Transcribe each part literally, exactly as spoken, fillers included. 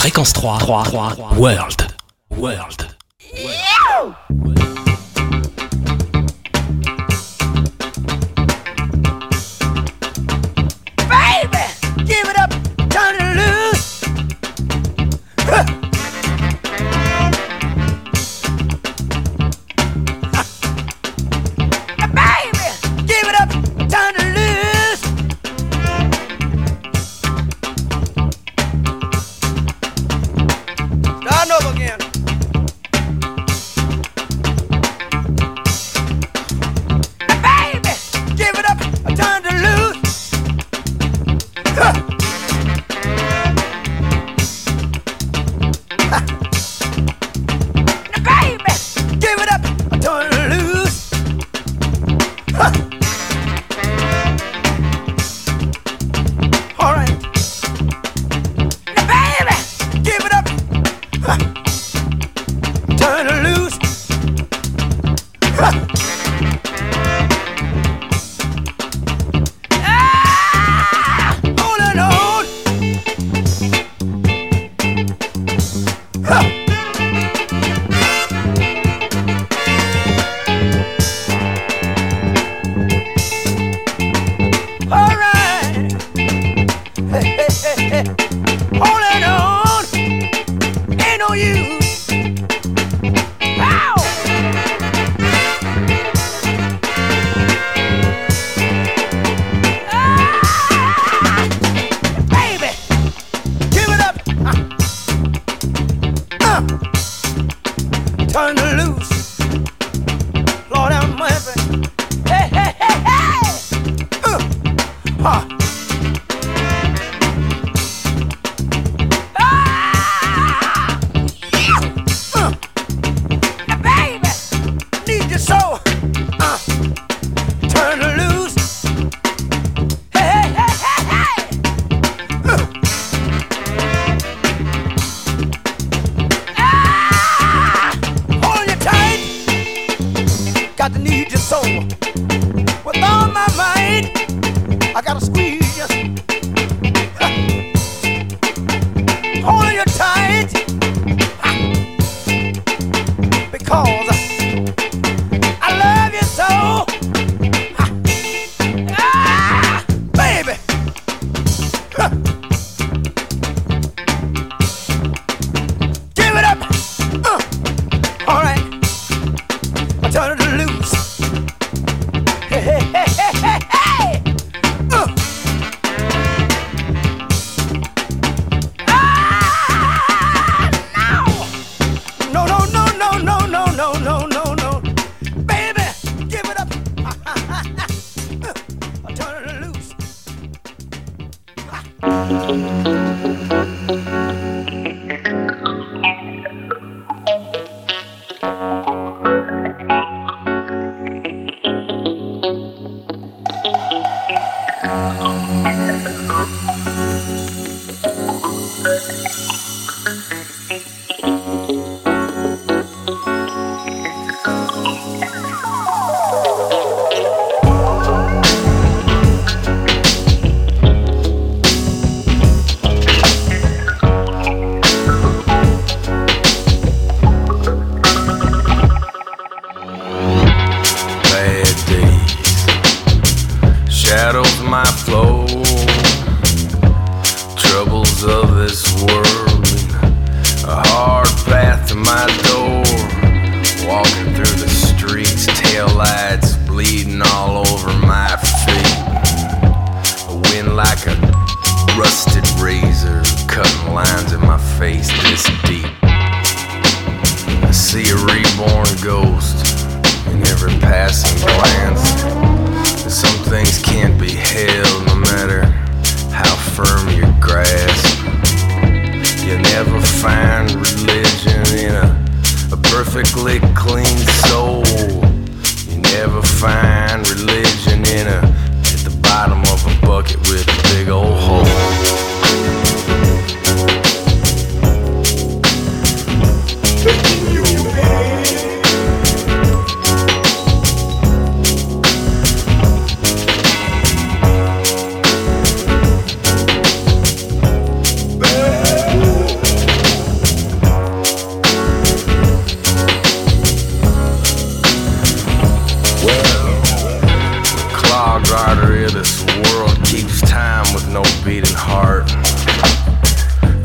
Fréquence trois, trois, trois, World. World. Yo! Baby, give it up, turn it loose. Huh. Baby, give it up, turn it loose. Start over again. Baby, give it up, turn it loose. Huh. Baby, give it up, turn it loose. Huh. All right. Baby, give it up. Huh. Turn it loose. Huh. Ah, holding on. Huh. All right. Hey, hey, hey, hey. Holding on. Ain't no use. Ow. Ah, baby, give it up. Uh, uh. Turn it loose. Lord have mercy. Hey, hey, hey, hey. Uh, huh. Ah, yeah. Uh, baby, need your soul. Uh, turn it loose. Hey, hey, hey, hey, hey. Uh. Ah, hold you tight. Got to need your soul. With all my might, I gotta squeeze you. Huh. Hold you tight. Huh. Because I love you so. Huh. Ah, baby. Huh. Give it up. Uh. All right. I turn it loose. Hey, hey, hey, hey, hey, hey. Uh. Ah, no. No, no, no, no, no, no, no, no, no, no. Baby, give it up. Uh, I turn it loose. Bad days, shadows might flow, troubles of this world, a hard path to my door. Walking through the streets, taillights bleeding all over my feet. A wind like a rusted razor, cutting lines in my face this deep. I see a reborn ghost in every passing glance. Some things can't be held no matter how firm your grasp. You never find religion in a, a perfectly clean soul. You never find religion in a at the bottom of a bucket with a big old hole.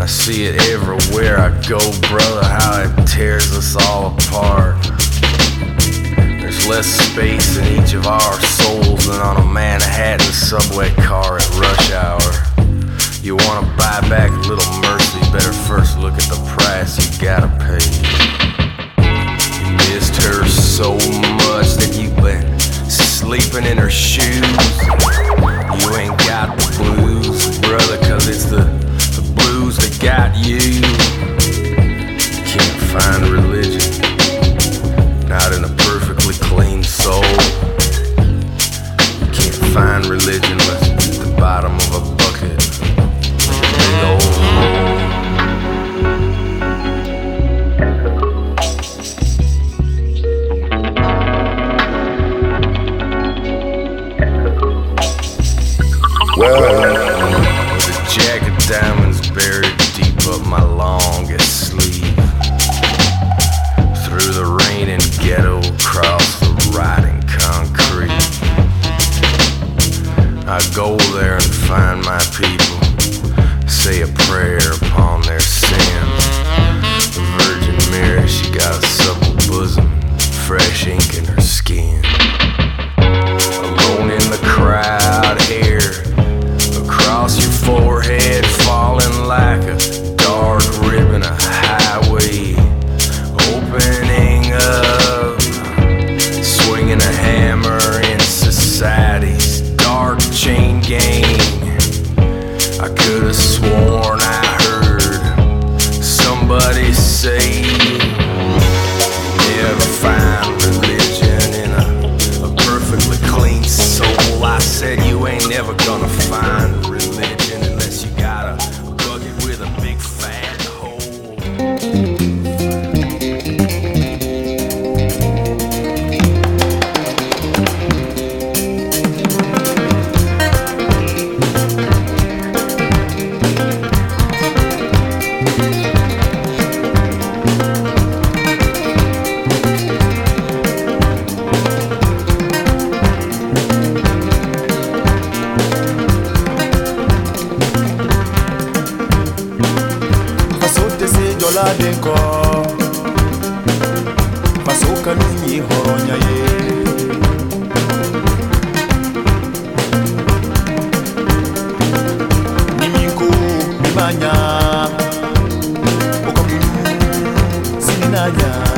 see it everywhere I go, brother, how it tears us all apart. There's less space in each of our souls than on a Manhattan subway car at rush hour. You wanna buy back a little mercy, better first look at the price you gotta pay. You missed her so much that you've been sleeping in her shoes. You ain't got the blues, brother, cause it's the, the blues that got you. You can't find religion, not in a perfectly clean soul. You can't find religion unless it's at the bottom of a bucket, a big old hole. Well, with a jack of diamonds buried deep up my longest sleeve, through the rain and ghetto, across the rotting concrete, I go there and find my people, say a prayer upon their sins. The Virgin Mary, she got a supple bosom, fresh ink in her skin. Alone in the crowd, air across your forehead, falling like a dark ribbon, a highway opening up, swinging a hammer in society's dark chain gang. I could have sworn I heard somebody say, never find religion in a, a perfectly clean soul. I said you ain't never gonna find religion unless you got a, a bucket with a big fat hole. Denko Pasoka nini horonya ye Niminko Nimanya Okamu Sininanya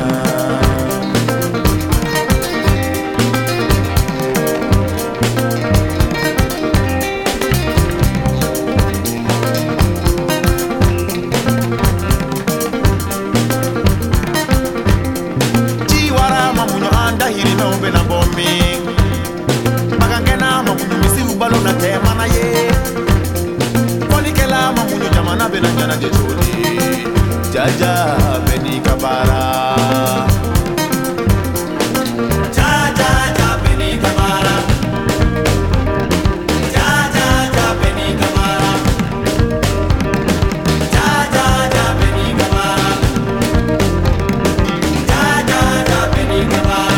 balona tema na ye Kolikela mamunyo jamana bena jana je choli Jaja beni kabara Jaja ja beni kabara Jaja ja beni kabara Jaja ja beni kabara Jaja ja beni kabara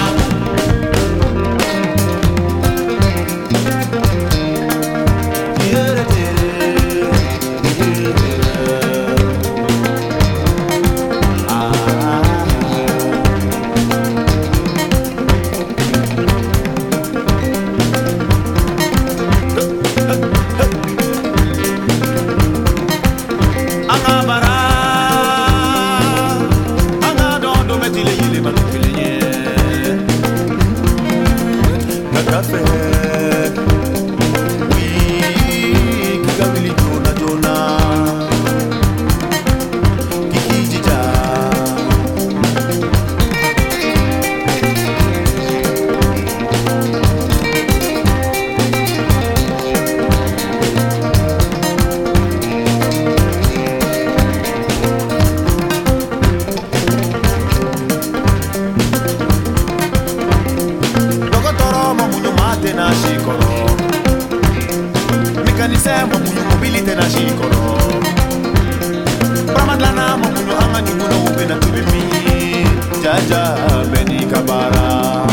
Jaja beni kabara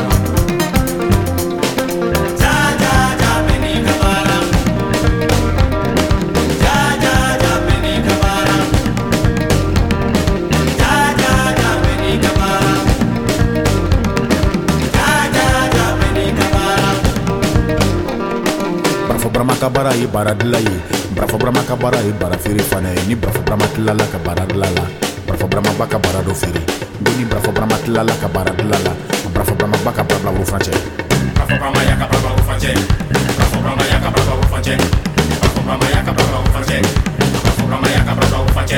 Jaja beni kabara Jaja beni kabara kabara ye bara dila ye brafo brama kabara ye bara firi fana ye ni brafo brama tilala ka bara dila la brafo brama baka bara do firi ni brafo brama tilala ka bara dila la brafo brama baka bara wo franche brafo brama ya ka bara wo franche brafo brama ya ka bara wo franche brafo brama ya ka bara wo franche brafo brama ya ka bara wo franche.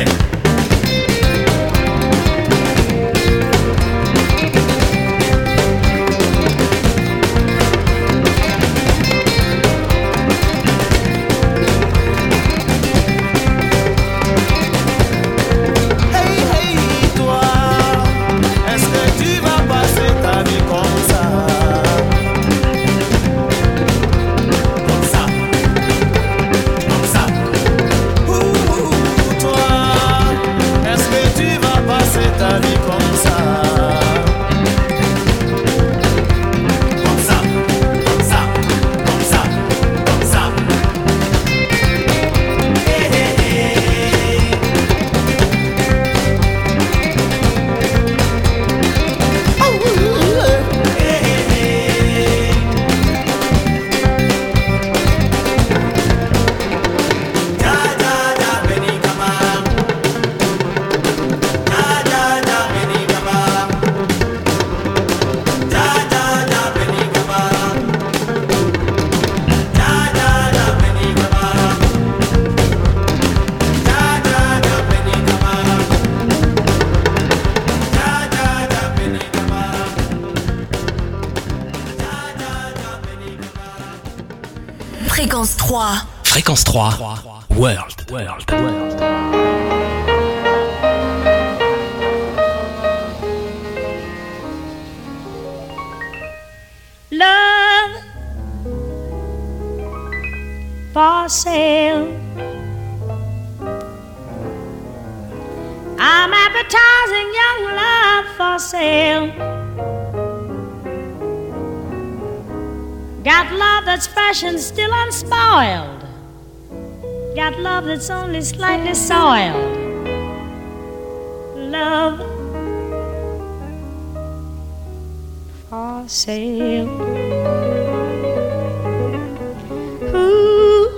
Fréquence trois. Fréquence trois. World. World. World. Love for sale. I'm advertising young love for sale. Got love that's fresh and still unspoiled. Got love that's only slightly soiled. Love for sale. Who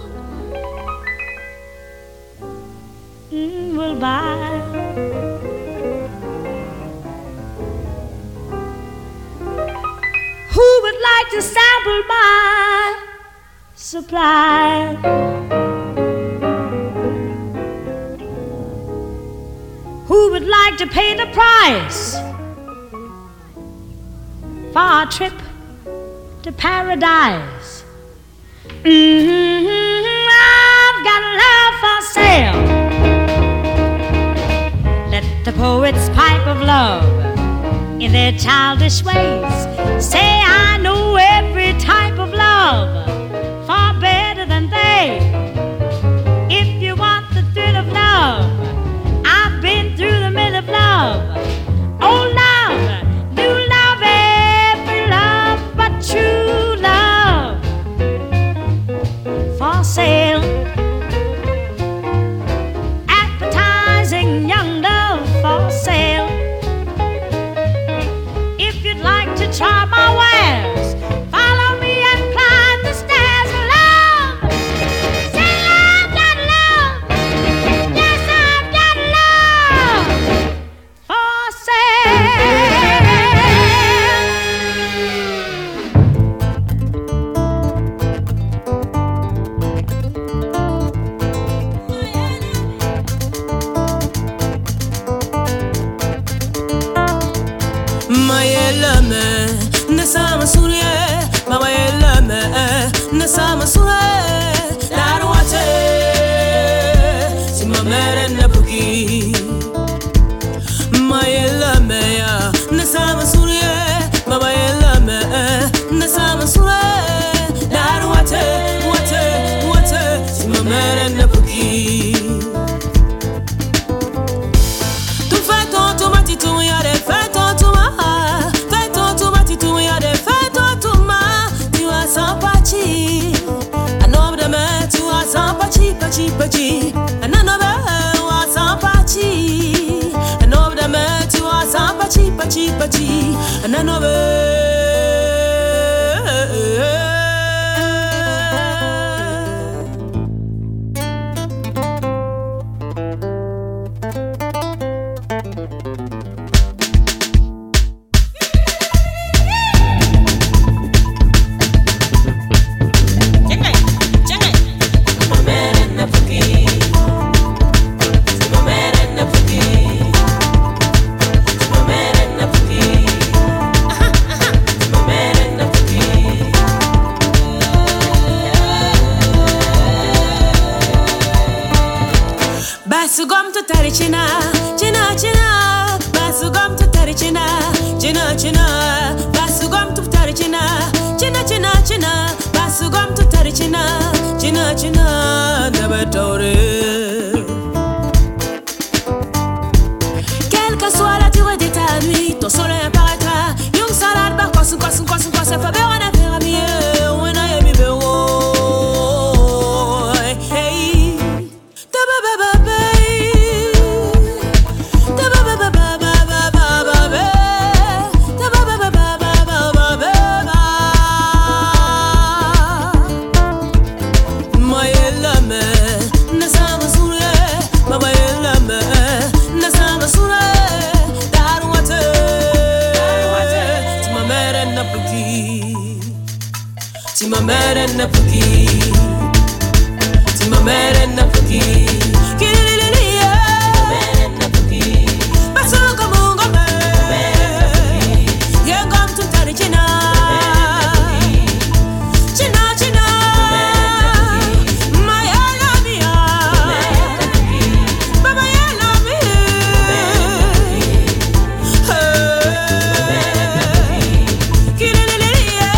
mm, will buy? Who would like to sample my supply? Who would like to pay the price for our trip to paradise? Mm-hmm, I've got love for sale. Let the poets pipe of love in their childish ways say I know every type of love far better than they. If you want the thrill of love, I've been through the mill of love. Oh love, new love, every love but true love for sale. Advertising young love for sale. If you'd like to try my wares, follow me and climb the stairs of love. Say love, got love. Yes, I've got love for sale. Mayelame, nesama surie, mama yelame, nesama surie, darwate, si mamere nepuki. Mayelame ya, nesama surie, mama yelame, nesama surie, darwate, wate, wate, si mamere nepuki. Tu fais ton tomate, tu y a des fêtes, ton tomate. Pachi, pachi, and another was a pachi, and over the mat you are some pachi, pachi, pachi, and another. Basugom to tari china, china china. Basugom to tari china, china china. Basugom to tari china, china china china. Basugom to tari china, china china. Never told it. Quelle que soit la durée de ta nuit, ton soleil apparaîtra. Young salade, bah quoi, quoi, quoi, quoi, ça fait bien, on a fait mieux. When I am in the war, hey, da ba ba ba ba, da ba ba ba ba ba ba ba ba, da ba ba ba ba ba ba ba ba. My love, na sama sura, my love, na sama sura. Tima mere na puki, tima mere na puki, kililiya, mere na puki, basuka mungo me, yengam tu tari china, china china, maya lamia, baba ya lamia, kililiya.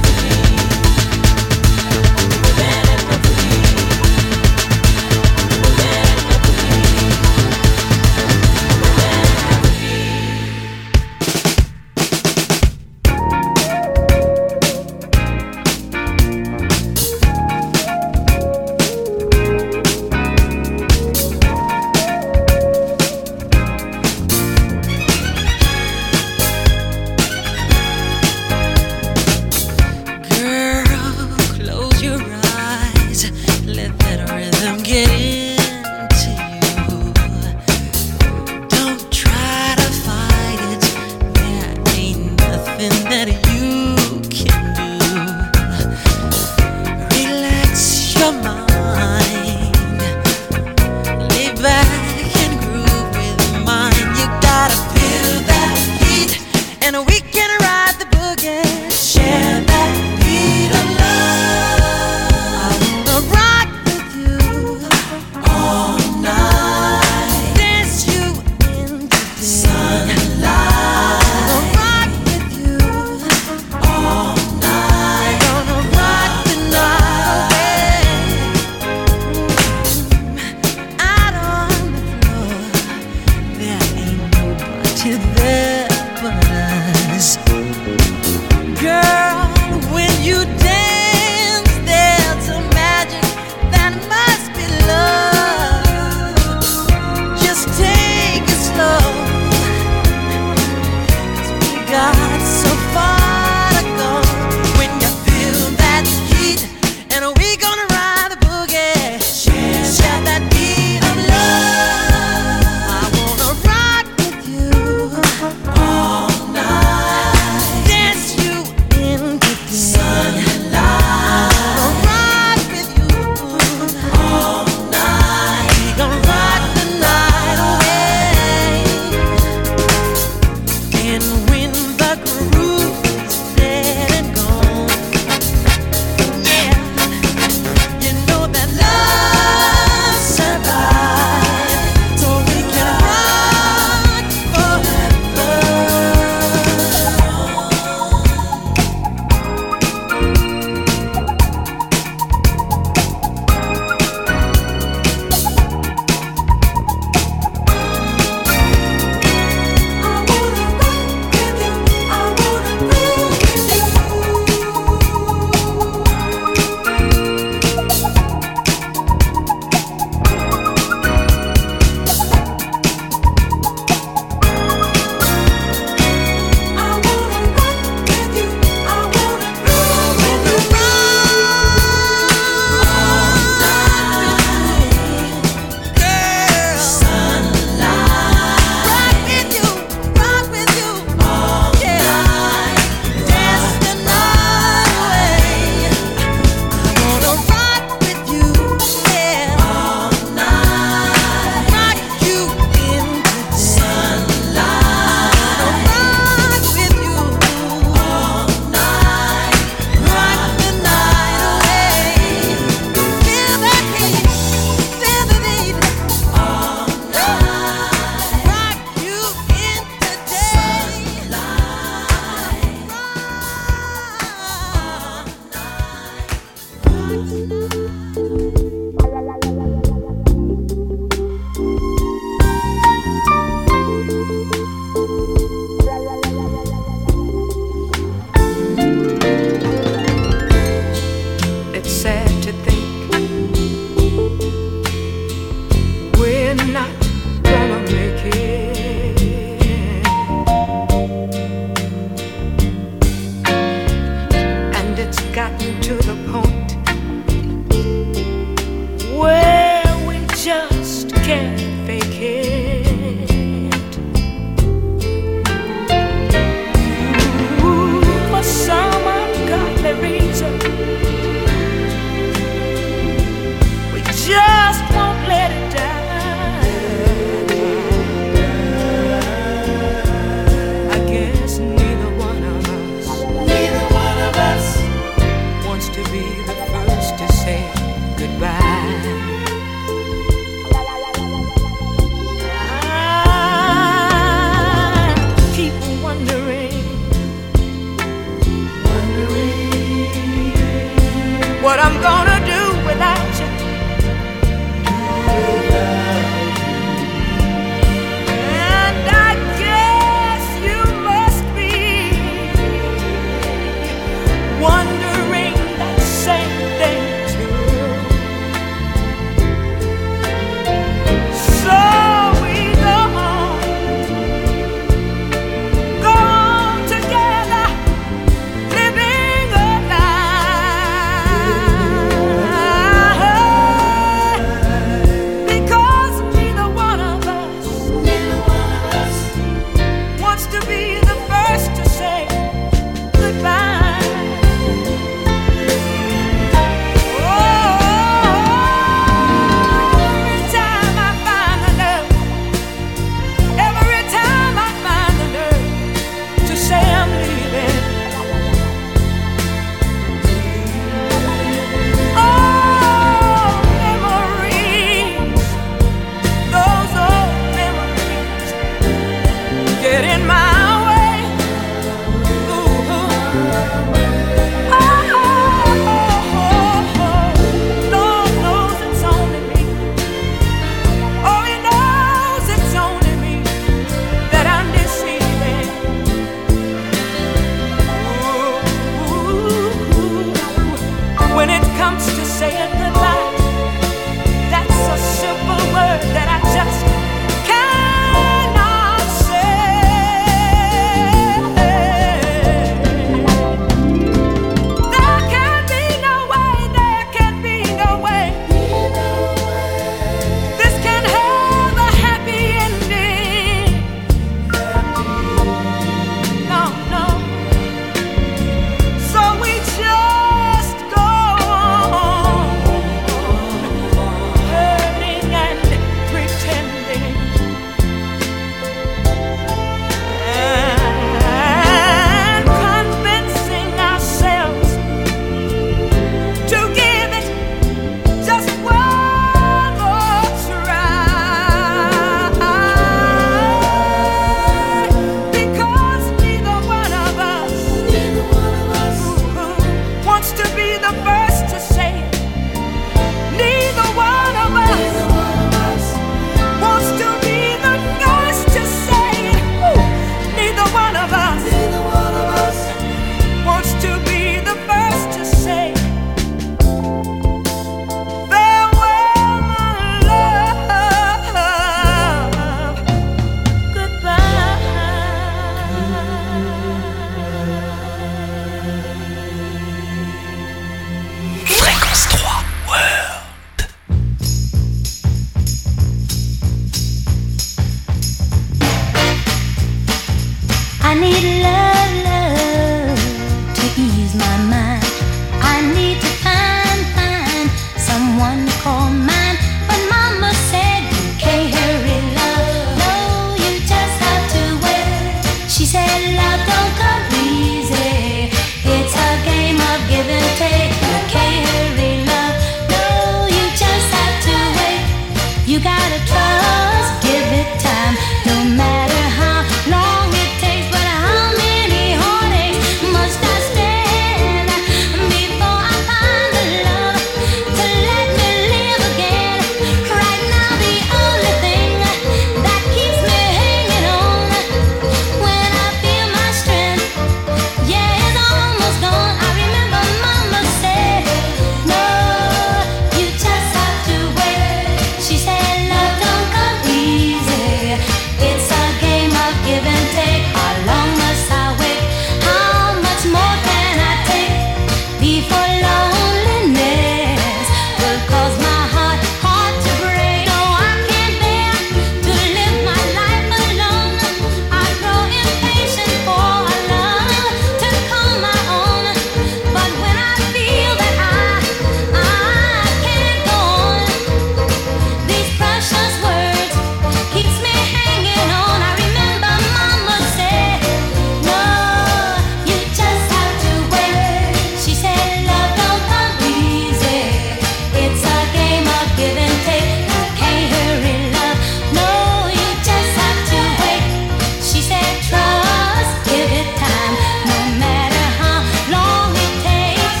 I need love, love to ease my mind. I need to find, find someone to call mine. But mama said you can't hurry love. No, you just have to wait. She said love don't come easy. It's a game of give and take. You can't hurry love. No, you just have to wait. You gotta trust, give it time. No matter how long it takes, but how many heartaches must I stand before I find the love to let me live again? Right now the only thing that keeps me hanging on when I feel my strength, yeah, it's almost gone. I remember mama said, no, you just have to wait. She said love don't come easy. It's a game of give and take. How long must I wait? How much more can I take before loneliness will cause my heart, heart to break? No, I can't bear to live my life alone. I grow impatient for a love to call my own. But when I feel that I, I can't go on, these precious words keeps me hanging on. I remember mama said, no, you just have to wait. She said love don't come easy. It's a game of give and take. You can't hurry love. No, you just have to wait. She said trust, give it time. No matter how long it takes.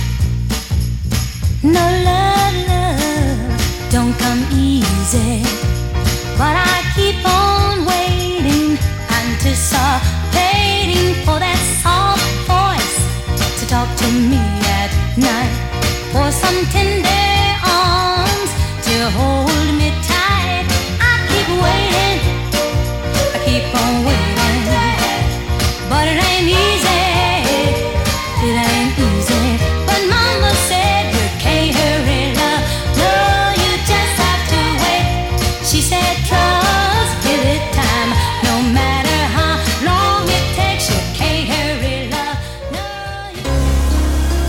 No love, love don't come easy. But I keep on waiting, anticipating for that soft voice to talk to me at night, for some tender arms to hold me tight. I keep waiting, I keep on waiting, but it ain't easy, it ain't easy. But mama said you can't hurry love. No, you just have to wait. She said trust, give it time. No matter how long it takes, you can't hurry love. No, you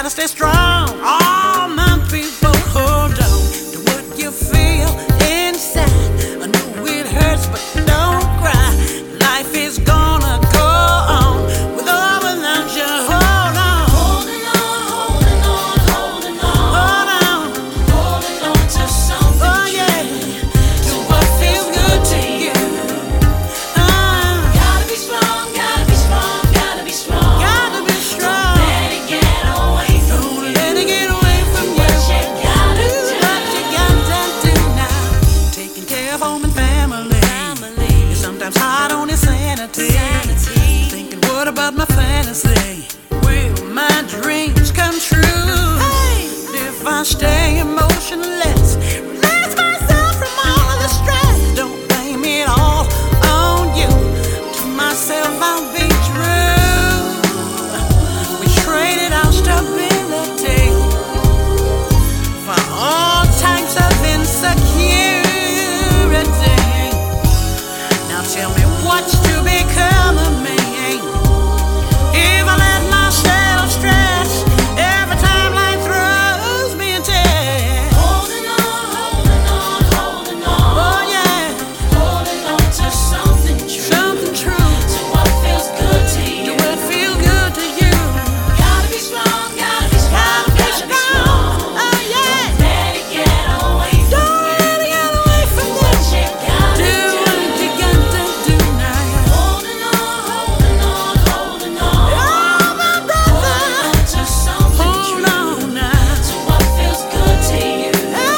gotta stay strong. All my people, hold on to what you feel inside. I know it hurts, but don't cry. Life is gonna go on with or without you. Hold on. Holding on, holding on, holding on. Hold on. Holding on to something Oh yeah. true, to what feels good to you. Uh, Gotta be strong, gotta be strong, gotta be strong. gotta be strong. Don't let it get away from Don't you. let it get away from you. What you gotta Do do. what you gotta do now. Taking care of home and family. Family. It's sometimes hard on your sanity. Sanity. Thinking, what about my fantasy? Will my dreams come true? If I stay emotionless, release myself from all of the stress. Don't blame it all on you. To myself, I'll be true. We traded our stability for all types of insecurity. Now tell me what's to become of me if I let myself stress every time life throws me a test. Holding on, holding on, holding on. Oh yeah, Holding on to something true, something true. to what feels good to Do you. what feel good to you. Gotta be strong, gotta be strong, Gotta be gotta be strong. strong. Oh yeah. Don't let it get away from Don't you. let it get away from What you. you gotta Do do. what you gotta do now. Holding on, holding on, holding on. Oh my Holding brother, on to something hold true, on now. to what feels good to you.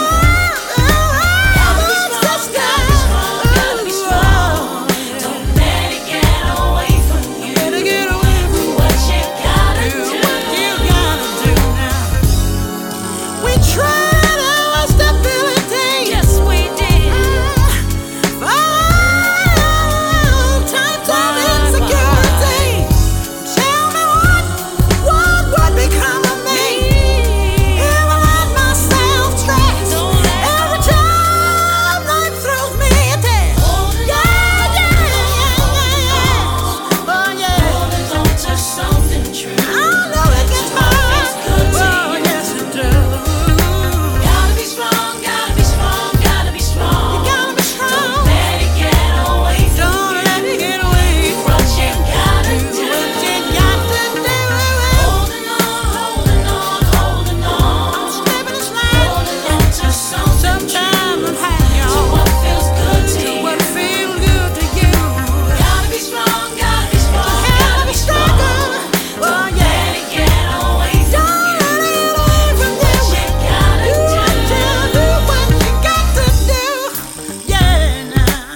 Gotta be strong, gotta be strong, gotta be strong. Don't let it get away from you. Better get away from What you gotta do do. what you gotta do now. We tried our stability. Yes, we did. For all types of insecurity. Tell me what, what would become of me if I let myself stress every time life throws me a test? Yeah, yeah, yeah, yeah. Oh yeah. Holding on to something true. I know it gets hard. Oh yes it does. Gotta be strong, gotta be strong, gotta be strong. You gotta be strong. Don't let it get away from Don't you. let it get away from What you gotta do do. what you got to do. Holding on, holding on, holding on. I'm slipping and sliding. Holding on to something true. Sometimes I'm high, To y'all. what feels good to Do you. what feels good to you. Gotta be strong, gotta be strong, Gotta gotta be be strong. stronger. Oh Don't yeah. let it get away from Don't you. let it get away from What you. you gotta Do do. what you do, what you got to do. Yeah, now.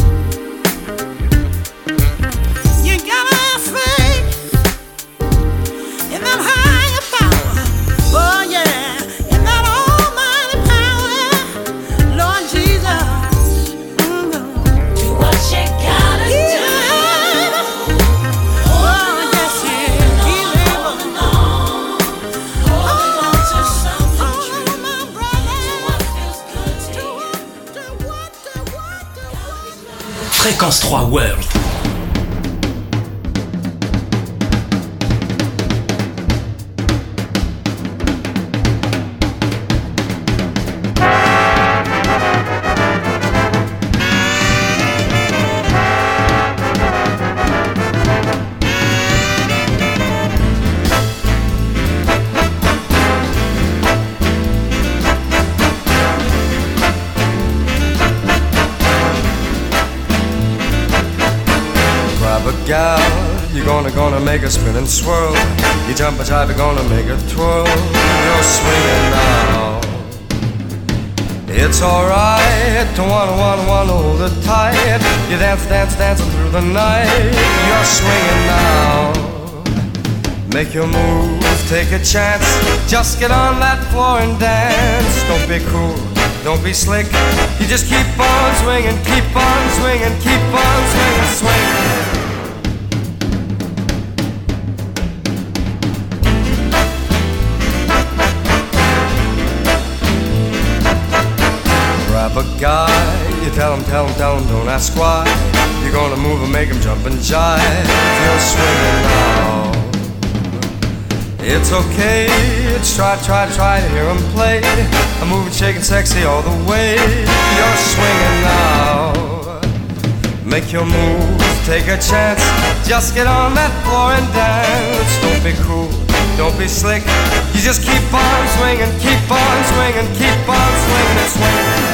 You gotta have faith in that higher power. Oh yeah, in that almighty power, Lord Jesus. Mm-hmm. Do what you gotta do. Yeah. Oh yes, He is. He's able. Holding on, holding on to something Oh true. my brother. What feels good to Do you. what, do what, do what, do what. Fréquence trois World. Grab a gal, you're gonna gonna make her spin and swirl. You jump and jive, you're gonna make her twirl. You're swinging now. It's alright to wanna wanna wanna hold it tight. You dance, dance, dancing through the night. You're swinging now. Make your move, take a chance. Just get on that floor and dance. Don't be cool, don't be slick. You just keep on swinging, keep on swinging, keep on swinging, swinging. Grab a guy, you tell him, tell him, tell him, don't ask why. You're gonna move and make him jump and jive. You're swinging now. It's okay, it's try, try, try to hear 'em play. I'm moving, shaking, sexy all the way. You're swinging now. Make your move, take a chance. Just get on that floor and dance. Don't be cool, don't be slick. You just keep on swinging, keep on swinging, keep on swinging and swinging.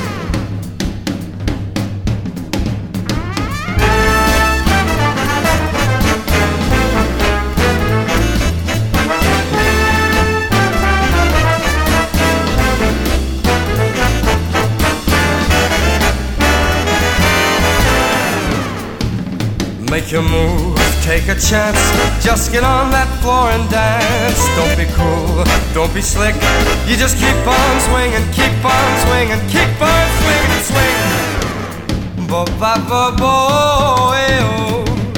Make your move, take a chance. Just get on that floor and dance. Don't be cool, don't be slick. You just keep on swinging, keep on swinging, keep on swinging and swinging. Bo ba ba bo eh, oh.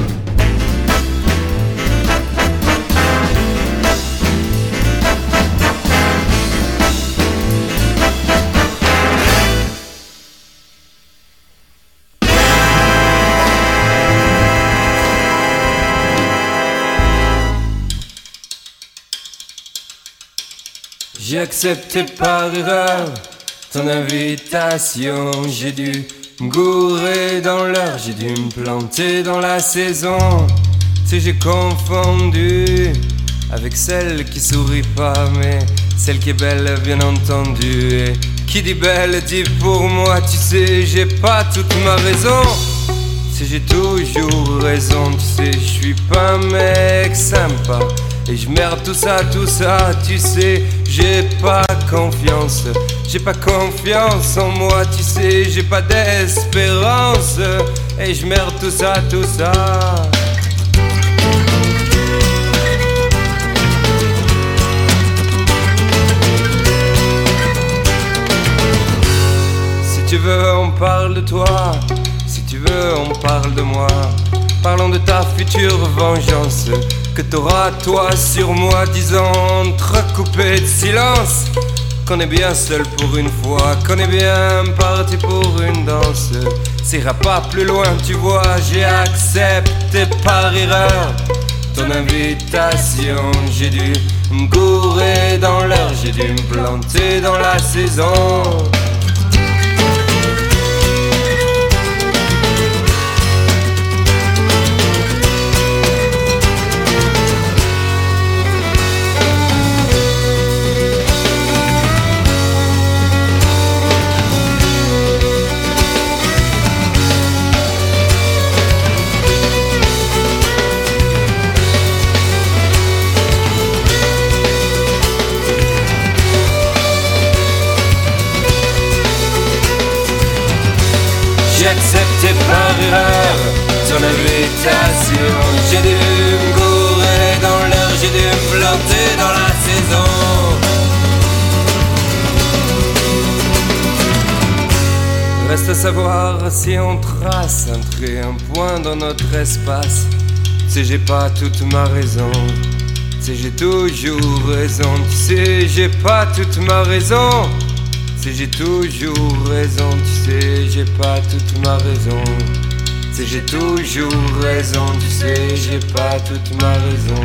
J'ai accepté par erreur ton invitation. J'ai dû me gourer dans l'heure, j'ai dû me planter dans la saison. Tu sais, j'ai confondu avec celle qui sourit pas, mais celle qui est belle, bien entendu. Et qui dit belle dit pour moi, tu sais, j'ai pas toute ma raison. Tu sais, j'ai toujours raison, tu sais, je suis pas un mec sympa. Et je merde tout ça, tout ça, tu sais, j'ai pas confiance. J'ai pas confiance en moi, tu sais, j'ai pas d'espérance. Et je merde tout ça, tout ça. Si tu veux, on parle de toi. Si tu veux, on parle de moi. Parlons de ta future vengeance que t'auras toi sur moi, disant entrecoupé de silence qu'on est bien seul pour une fois, qu'on est bien parti pour une danse. Ça ira pas plus loin, tu vois, j'ai accepté par erreur ton invitation. J'ai dû me gourer dans l'heure, j'ai dû me planter dans la saison. J'ai accepté par erreur ton invitation. J'ai dû me gourer dans l'heure, j'ai dû me planter dans la saison. Reste à savoir si on trace un trait, un point dans notre espace. Tu sais, j'ai pas toute ma raison. Tu sais, j'ai toujours raison. Tu sais, j'ai pas toute ma raison. Tu sais, j'ai toujours raison, tu sais, j'ai pas toute ma raison. Tu sais, j'ai toujours raison, tu sais, j'ai pas toute ma raison.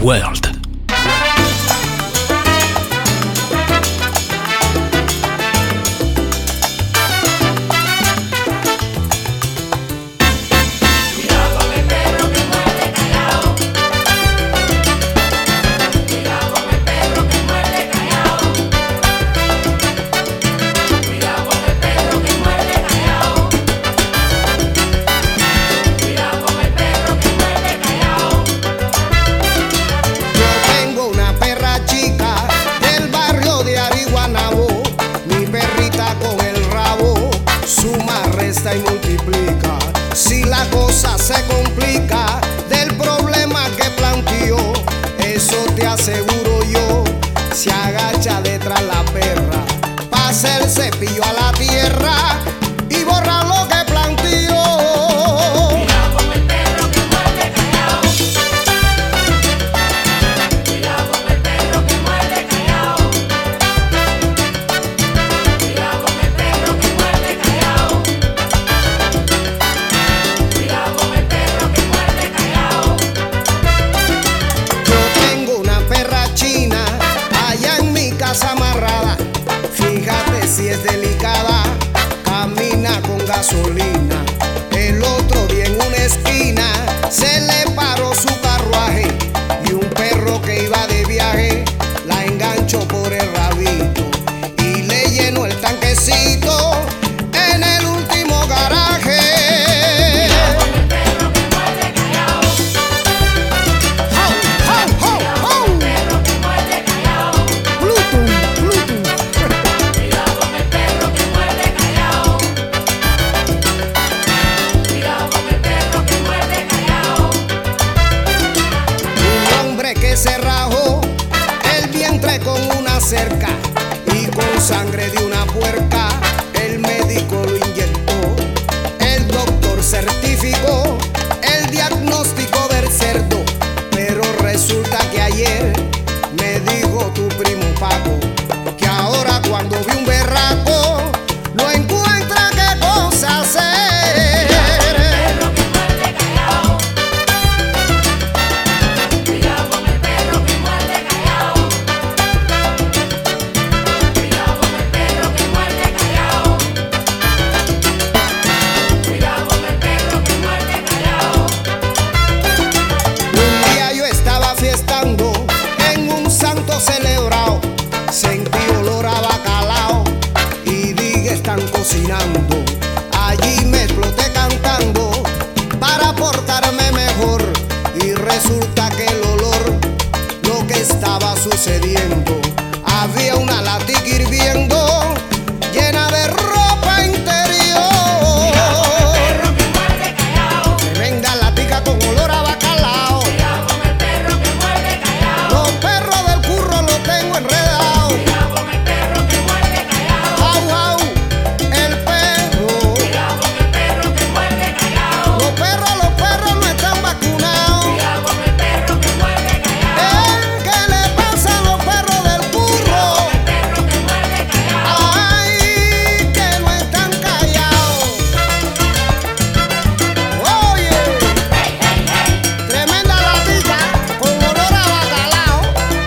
World. Y multiplica. Si la cosa se complica del problema que planteó, eso te aseguro yo. Se agacha detrás la perra, pasa el cepillo a la tierra y borra lo que planteó. Cuidado con el perro que muerde callao. Cuidado con el perro que muerde callao. Cuidado con el perro que muerde callao. Amarrada, fíjate si es delicada, camina con gasolina. El otro día en una esquina se le paró su carruaje y un perro que iba de viaje la enganchó por el rabito y le llenó el tanquecito en el último garaje. Se rajó el vientre con una cerca y con sangre de una puerca el médico lo inyectó. El doctor certificó el diagnóstico del cerdo, pero resulta que ayer me dijo tu primo Paco que ahora cuando vi un berraco no encuentra qué cosa hacer. Celebrado, sentí olor a bacalao y dije están cocinando. Allí me exploté cantando para portarme mejor y resulta que el olor, lo que estaba sucediendo, había una latica hirviendo llena de ropa interior. Tremenda latica con olor a bacalao. Los perros del curro los tengo enredados. Cuidado con el perro que muerde callao. Au, au, el perro. Cuidado con el perro que muerde callao. Los perros, los perros no están vacunados. Cuidado con el perro que muerde callao. Eh, ¿qué le pasa a los perros del curro? Cuidado con el perro que muerde callao. Ay, que no están callados. Oye, hey, hey, hey. Tremenda latita con olor a bacalao.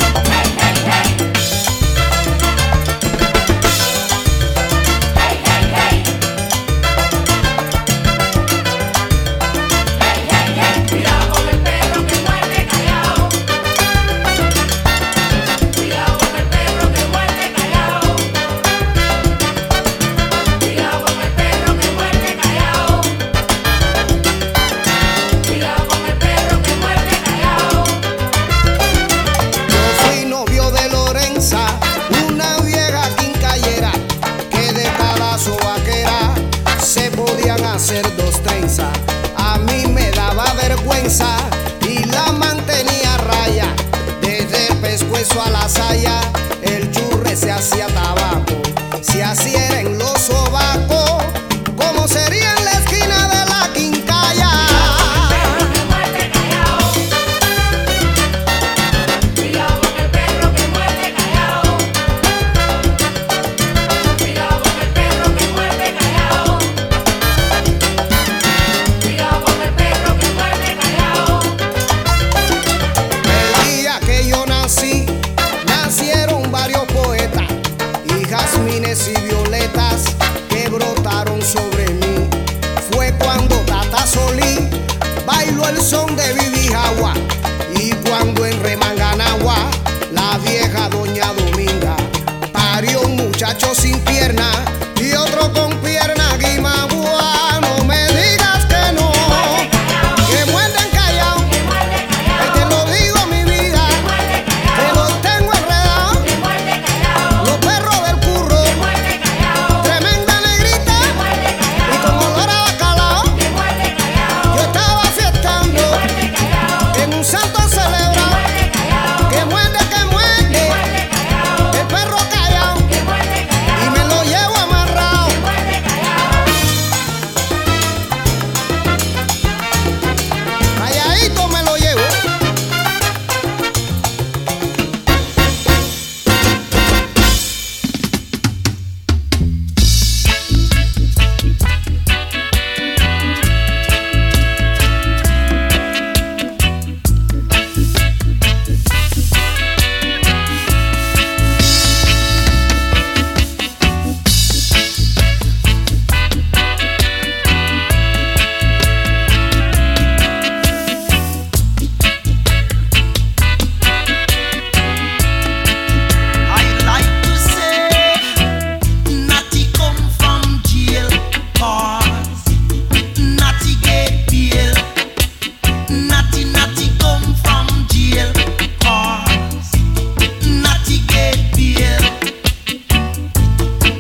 Cuidado con el perro que muerde callao. Cuidado con el perro que muerde callao. Cuidado con el perro que muerde callao. Cuidado con el perro que muerde callao. Yo fui novio de Lorenza, una vieja quincallera que de cada sobaquera se podían hacer dos trenzas. A mí me daba vergüenza y la mantenía a raya. Desde el pescuezo a la saya, el churre se hacía tabaco, se hacía